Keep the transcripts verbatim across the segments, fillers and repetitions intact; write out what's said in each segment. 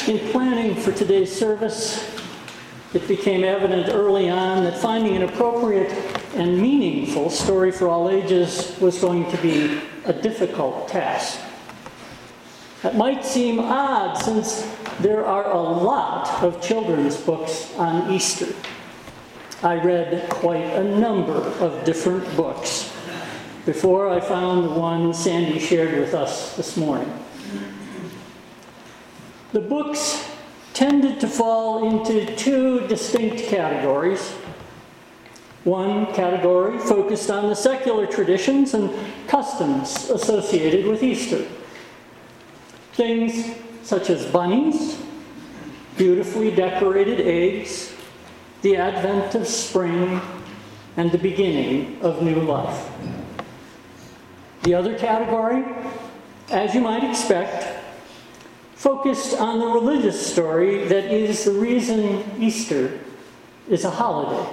In planning for today's service, it became evident early on that finding an appropriate and meaningful story for all ages was going to be a difficult task. That might seem odd since there are a lot of children's books on Easter. I read quite a number of different books before I found the one Sandy shared with us this morning. The books tended to fall into two distinct categories. One category focused on the secular traditions and customs associated with Easter. Things such as bunnies, beautifully decorated eggs, the advent of spring, and the beginning of new life. The other category, as you might expect, focused on the religious story that is the reason Easter is a holiday.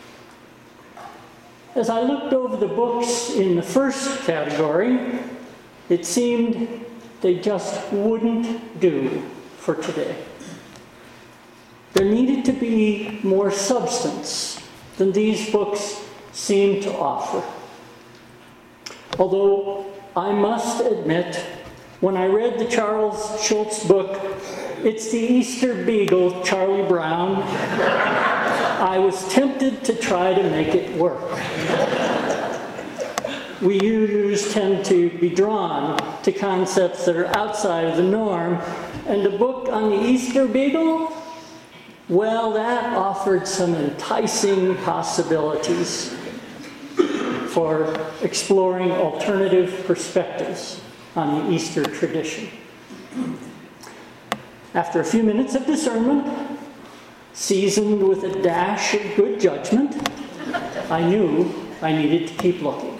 As I looked over the books in the first category, it seemed they just wouldn't do for today. There needed to be more substance than these books seem to offer. Although I must admit, when I read the Charles Schulz book, It's the Easter Beagle, Charlie Brown, I was tempted to try to make it work. We users tend to be drawn to concepts that are outside of the norm, and the book on the Easter Beagle, well, that offered some enticing possibilities for exploring alternative perspectives on the Easter tradition. After a few minutes of discernment, seasoned with a dash of good judgment, I knew I needed to keep looking.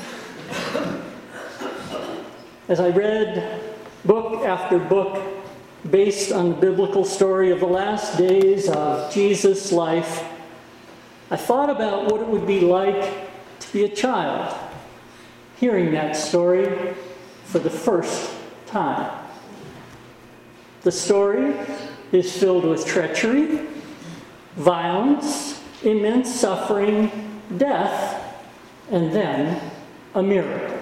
As I read book after book based on the biblical story of the last days of Jesus' life, I thought about what it would be like to be a child hearing that story for the first time. The story is filled with treachery, violence, immense suffering, death, and then a miracle.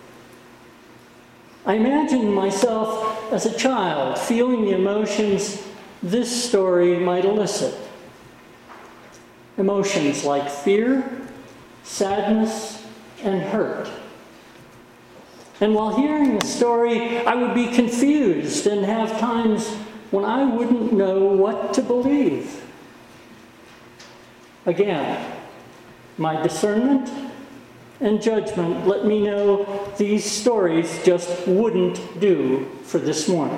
I imagine myself as a child feeling the emotions this story might elicit. Emotions like fear, sadness, and hurt. And while hearing the story, I would be confused and have times when I wouldn't know what to believe. Again, my discernment and judgment let me know these stories just wouldn't do for this morning.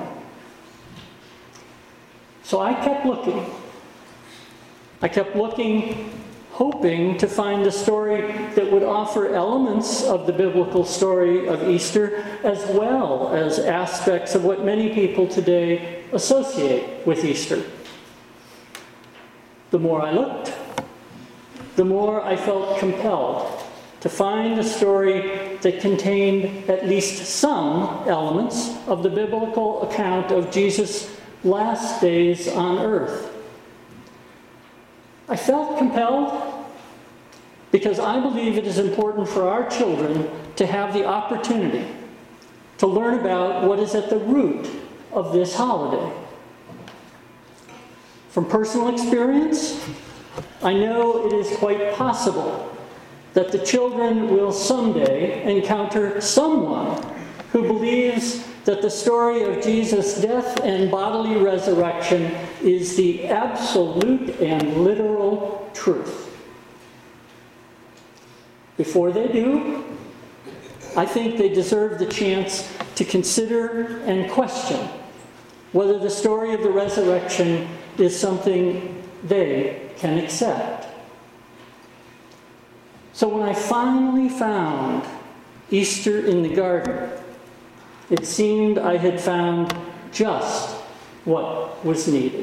So I kept looking. I kept looking, hoping to find a story that would offer elements of the biblical story of Easter, as well as aspects of what many people today associate with Easter. The more I looked, the more I felt compelled to find a story that contained at least some elements of the biblical account of Jesus' last days on earth. I felt compelled because I believe it is important for our children to have the opportunity to learn about what is at the root of this holiday. From personal experience, I know it is quite possible that the children will someday encounter someone who believes that the story of Jesus' death and bodily resurrection is the absolute and literal truth. Before they do, I think they deserve the chance to consider and question whether the story of the resurrection is something they can accept. So when I finally found Easter in the garden, it seemed I had found just what was needed.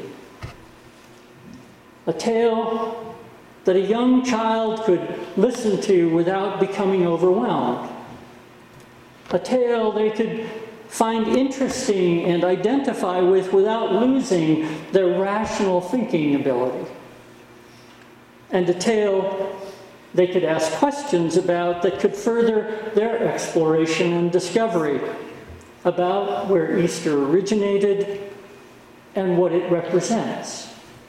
A tale that a young child could listen to without becoming overwhelmed. A tale they could find interesting and identify with without losing their rational thinking ability. And a tale they could ask questions about that could further their exploration and discovery about where Easter originated and what it represents.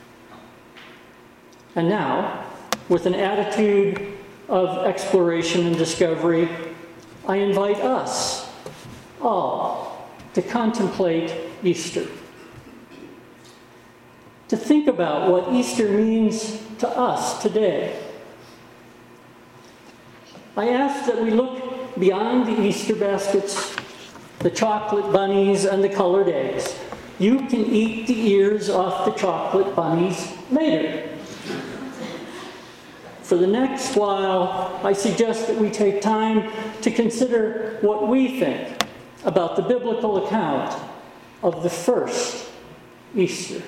And now, with an attitude of exploration and discovery, I invite us all to contemplate Easter. To think about what Easter means to us today. I ask that we look beyond the Easter baskets, the chocolate bunnies, and the colored eggs. You can eat the ears off the chocolate bunnies later. For the next while, I suggest that we take time to consider what we think about the biblical account of the first Easter.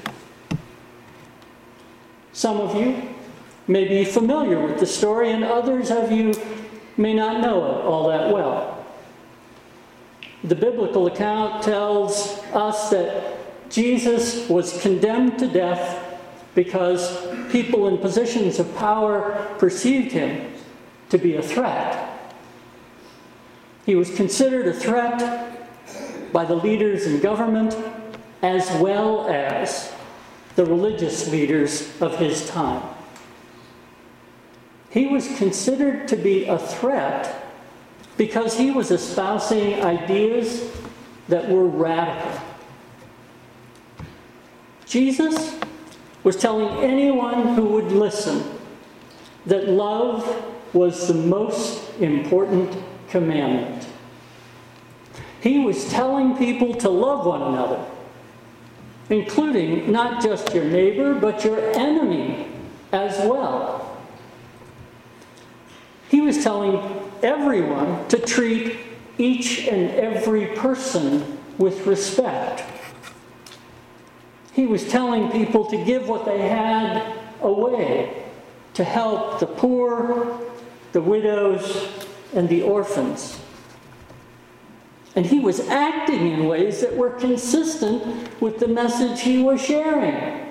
Some of you may be familiar with the story, and others of you may not know it all that well. The biblical account tells us that Jesus was condemned to death because people in positions of power perceived him to be a threat. He was considered a threat by the leaders in government as well as the religious leaders of his time. He was considered to be a threat because he was espousing ideas that were radical. Jesus was telling anyone who would listen that love was the most important commandment. He was telling people to love one another, including not just your neighbor, but your enemy as well. He was telling everyone to treat each and every person with respect. He was telling people to give what they had away to help the poor, the widows, and the orphans. And he was acting in ways that were consistent with the message he was sharing.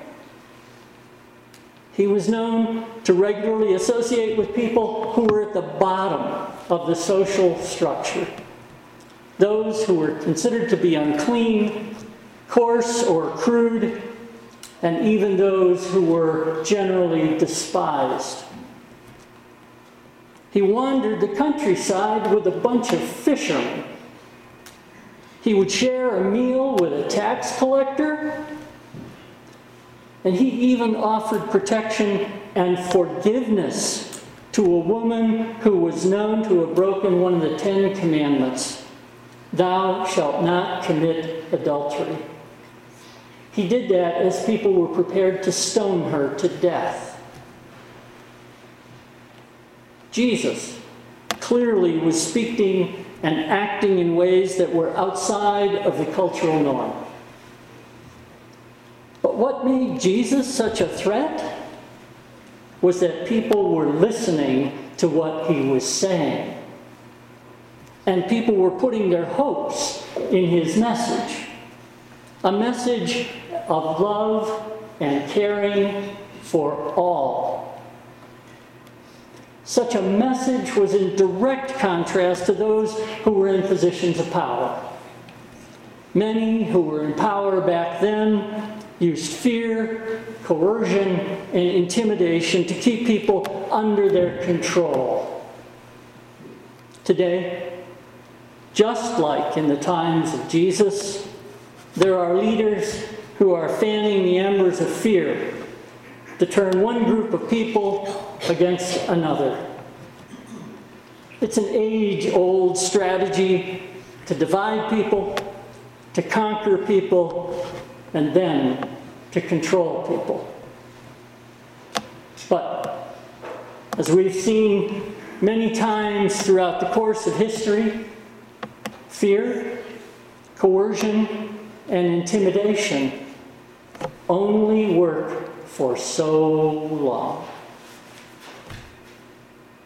He was known to regularly associate with people who were at the bottom of the social structure. Those who were considered to be unclean, coarse or crude, and even those who were generally despised. He wandered the countryside with a bunch of fishermen. He would share a meal with a tax collector, and he even offered protection and forgiveness to a woman who was known to have broken one of the Ten Commandments. Thou shalt not commit adultery. He did that as people were prepared to stone her to death. Jesus clearly was speaking and acting in ways that were outside of the cultural norm. But what made Jesus such a threat was that people were listening to what he was saying. And people were putting their hopes in his message. A message of love and caring for all. Such a message was in direct contrast to those who were in positions of power. Many who were in power back then used fear, coercion, and intimidation to keep people under their control. Today, just like in the times of Jesus, there are leaders who are fanning the embers of fear to turn one group of people against another. It's an age-old strategy to divide people, to conquer people, and then to control people. But as we've seen many times throughout the course of history, fear, coercion, and intimidation only work for so long.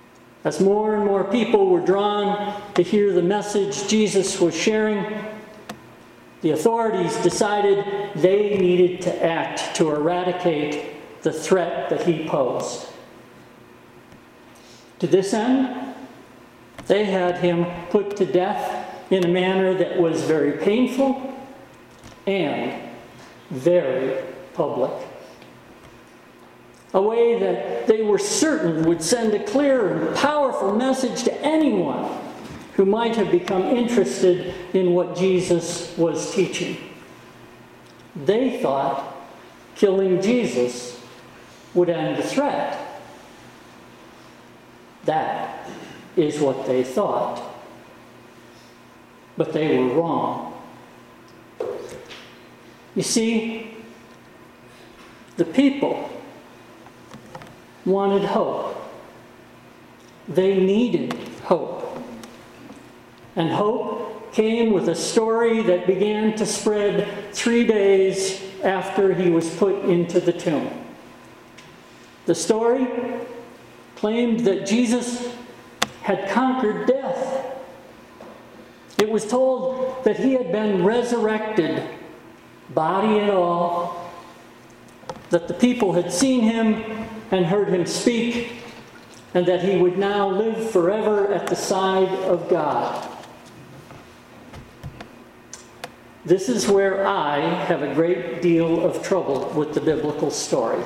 As more and more people were drawn to hear the message Jesus was sharing, the authorities decided they needed to act to eradicate the threat that he posed. To this end, they had him put to death in a manner that was very painful and very public. A way that they were certain would send a clear and powerful message to anyone who might have become interested in what Jesus was teaching. They thought killing Jesus would end the threat. That is what they thought. But they were wrong. You see, the people wanted hope. They needed hope. And hope came with a story that began to spread three days after he was put into the tomb. The story claimed that Jesus had conquered death. It was told that he had been resurrected, body and all, that the people had seen him and heard him speak, and that he would now live forever at the side of God. This is where I have a great deal of trouble with the biblical story.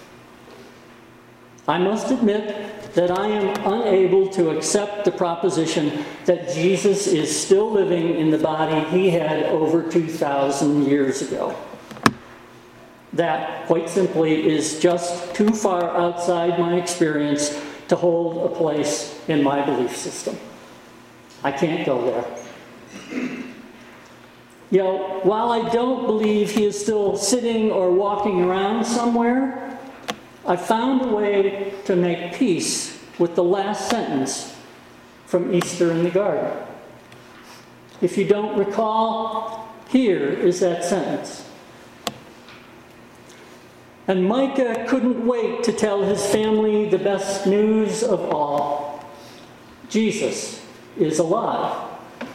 I must admit that I am unable to accept the proposition that Jesus is still living in the body he had over two thousand years ago. That, quite simply, is just too far outside my experience to hold a place in my belief system. I can't go there. You know, while I don't believe he is still sitting or walking around somewhere, I found a way to make peace with the last sentence from Easter in the Garden. If you don't recall, here is that sentence. And Micah couldn't wait to tell his family the best news of all. Jesus is alive.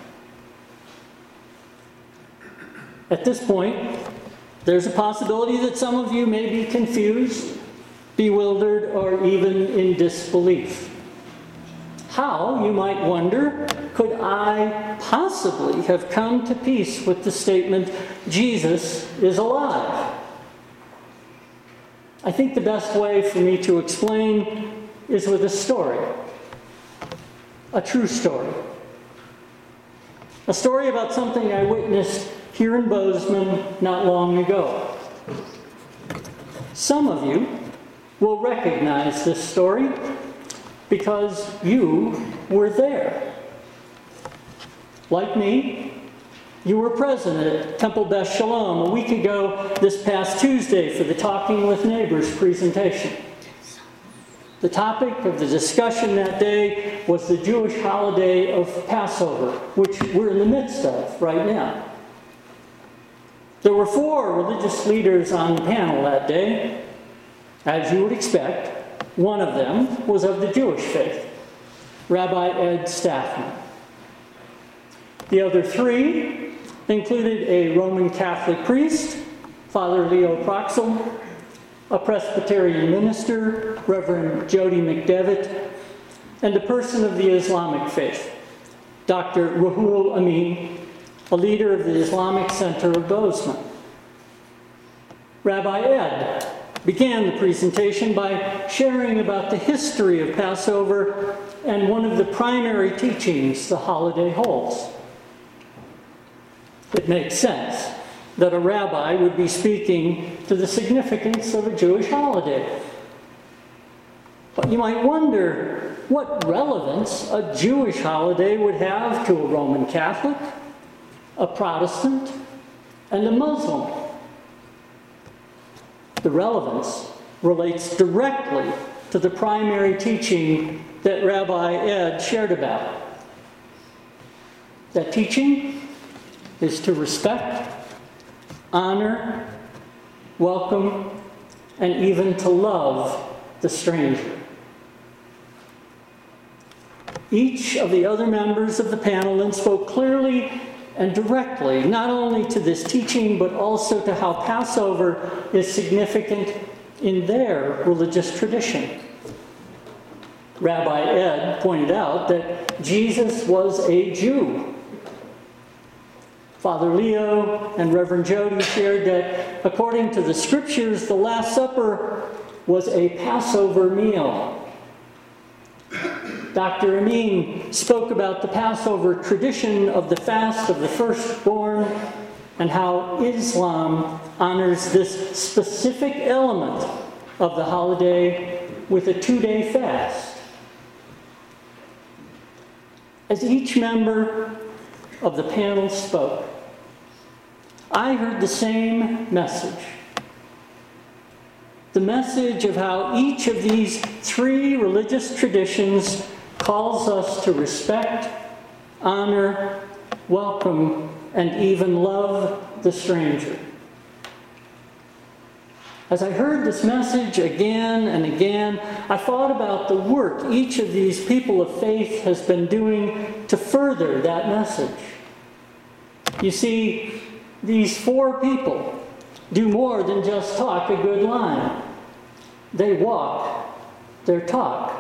At this point, there's a possibility that some of you may be confused, bewildered, or even in disbelief. How, you might wonder, could I possibly have come to peace with the statement, Jesus is alive? I think the best way for me to explain is with a story. A true story. A story about something I witnessed here in Bozeman not long ago. Some of you will recognize this story because you were there. Like me, you were present at Temple Beth Shalom a week ago this past Tuesday for the Talking with Neighbors presentation. The topic of the discussion that day was the Jewish holiday of Passover, which we're in the midst of right now. There were four religious leaders on the panel that day. As you would expect, one of them was of the Jewish faith, Rabbi Ed Staffman. The other three included a Roman Catholic priest, Father Leo Proxel, a Presbyterian minister, Reverend Jody McDevitt, and a person of the Islamic faith, Doctor Ruhul Amin, a leader of the Islamic Center of Bozeman. Rabbi Ed began the presentation by sharing about the history of Passover and one of the primary teachings the holiday holds. It makes sense that a rabbi would be speaking to the significance of a Jewish holiday. But you might wonder what relevance a Jewish holiday would have to a Roman Catholic, a Protestant, and a Muslim. The relevance relates directly to the primary teaching that Rabbi Ed shared about. That teaching is to respect, honor, welcome, and even to love the stranger. Each of the other members of the panel then spoke clearly and directly, not only to this teaching, but also to how Passover is significant in their religious tradition. Rabbi Ed pointed out that Jesus was a Jew. Father Leo and Reverend Jody shared that according to the scriptures, the Last Supper was a Passover meal. Doctor Amin spoke about the Passover tradition of the fast of the firstborn and how Islam honors this specific element of the holiday with a two-day fast. As each member of the panel spoke, I heard the same message. The message of how each of these three religious traditions calls us to respect, honor, welcome, and even love the stranger. As I heard this message again and again, I thought about the work each of these people of faith has been doing to further that message. You see, these four people do more than just talk a good line. They walk their talk.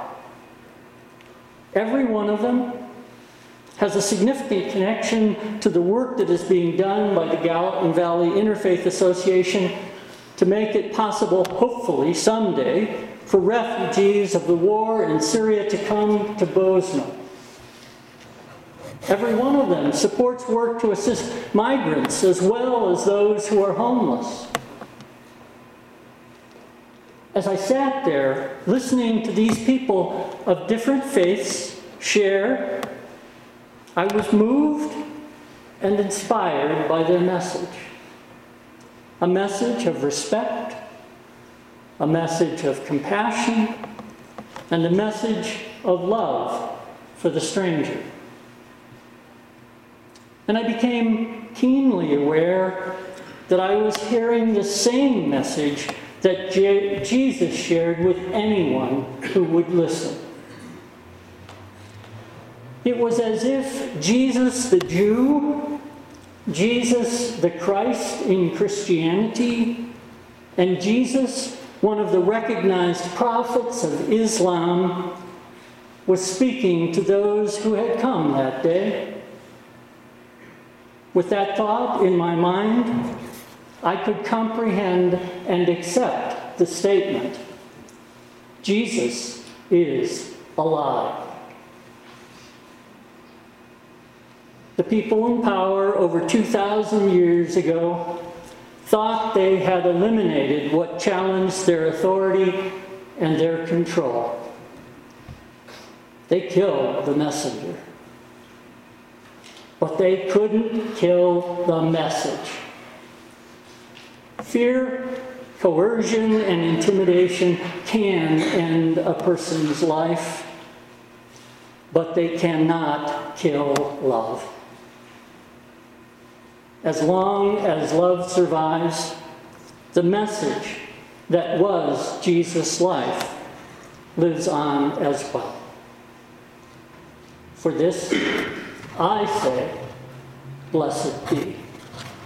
Every one of them has a significant connection to the work that is being done by the Gallatin Valley Interfaith Association to make it possible, hopefully someday, for refugees of the war in Syria to come to Bozeman. Every one of them supports work to assist migrants as well as those who are homeless. As I sat there listening to these people of different faiths share, I was moved and inspired by their message. A message of respect, a message of compassion, and a message of love for the stranger. And I became keenly aware that I was hearing the same message that Je- Jesus shared with anyone who would listen. It was as if Jesus the Jew, Jesus the Christ in Christianity, and Jesus, one of the recognized prophets of Islam, was speaking to those who had come that day. With that thought in my mind, I could comprehend and accept the statement, Jesus is alive. The people in power over two thousand years ago thought they had eliminated what challenged their authority and their control. They killed the messenger. But they couldn't kill the message. Fear, coercion, and intimidation can end a person's life, but they cannot kill love. As long as love survives, the message that was Jesus' life lives on as well. For this, I say, blessed be.